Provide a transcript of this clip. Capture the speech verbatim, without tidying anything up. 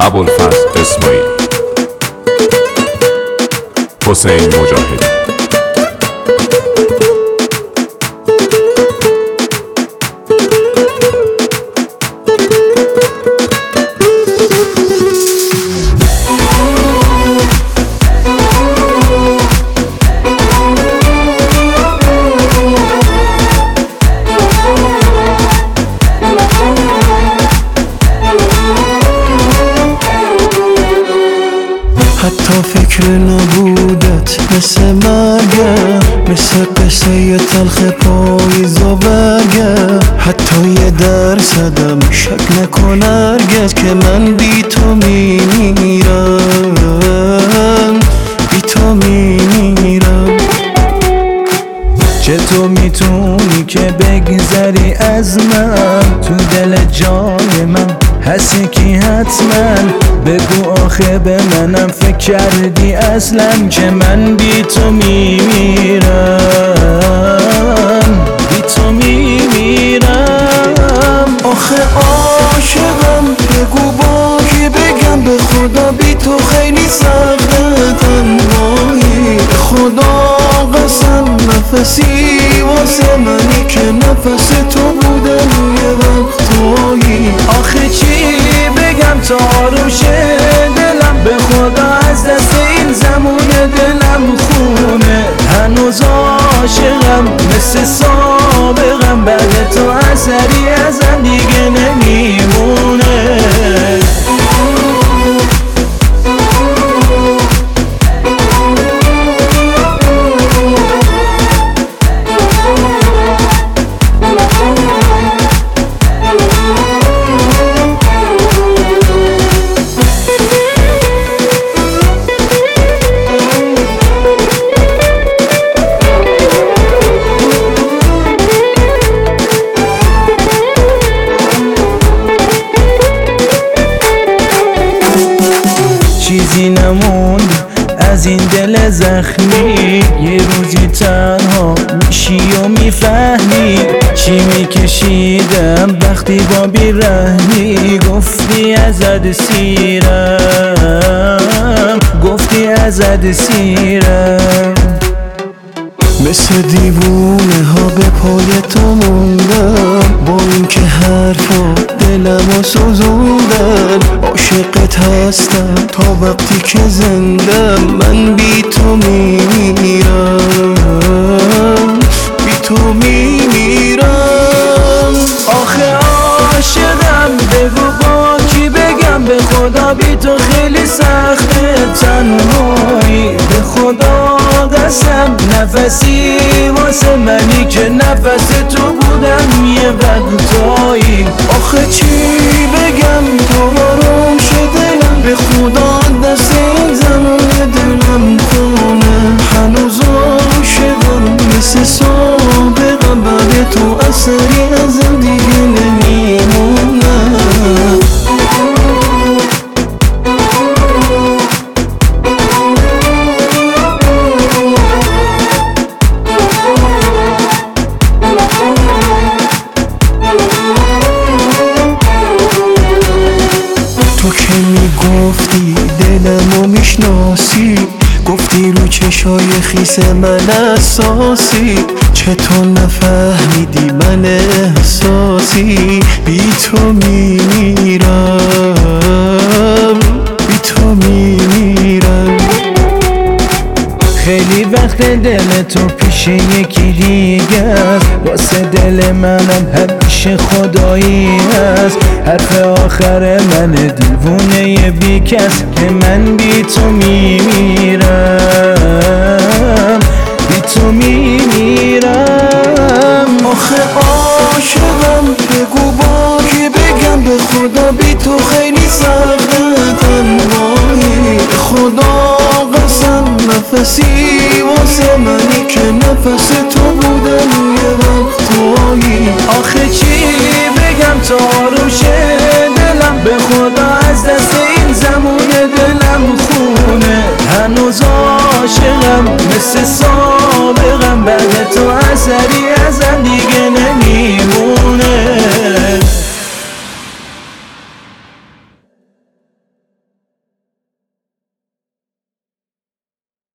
ابوالفضل اسماعیلی، حسین مجاهدی. حتی فکر نبودت مثل مرگه، مثل قصه تلخ پاییز و برگه. حتی یه درصدم شک نکن هرگز که من بی تو میمیرم، بی تو میمیرم. چطور میتونی که بگذری از من؟ تو دل جای من هستی کی حتما؟ بگو آخه به منم فکر کردی اصلا که من بی تو میمیرم، بی تو میمیرم. آخه عاشقم، بگو با کی بگم؟ به خدا بی تو خیلی سخته تنهایی. به خدا قسم نفسی واسه منی که نفس تو بودن یه وقتایی. آخه چی بگم تا آروم شه دلم؟ به خدا از دست این زمون دلم خونه. هنوز عاشقم مثل سابقم، بعد تو اثری ازم دیگه نمیمونه. چیزی نموند از این دل زخمی، یه روزی تنها میشی و میفهمی چی میکشیدم وقتی با بیرحمی. گفتی ازت سیرم، گفتی ازت سیرم. مثل دیوونه ها به پای تو موندم، با این که حرفا دلمو سوزوندن. عاشقت هستم تا وقتی که زندم، من بی تو میمیرم، بی تو میمیرم. آخه عاشقم، بگو با کی بگم؟ به خدا بی تو خیلی سخته تنهایی. به خدا قسم نفسی واسه منی که نفس تو بودم یه وقتایی. آخه چی بگم تا آروم شه دلم؟ به خدا دست این زمان دلم خونه. هنوز عاشقم مثل سابقم، بعد تو اثری ازم دیگه نمیمونه. تو که میگفتی دلمو میشناسی، گفتی رو چشای خیس من اساسی. چطور نفهمیدی من احساسی؟ بی تو میمیرم، بی تو میمیرم. خیلی وقت دل تو پیش یکی دیگه است، واسه دل منم همیشه خدایی هست. حرف آخر من دیوونه بی کس که من بی تو میمیرم، بی تو میمیرم. آخه عاشقم، بگو با کی بگم؟ به خدا بی تو خیلی سخته تنهایی. به خدا قسم نفسی واسه منی که نفس تو بودن یه وقتایی. آخه چی بگم تا آروم شه دلم؟ به خدا از دست این زمون دلم خونه. هنوز عاشقم مثل سابقم، بعد تو اثری ازم دیگه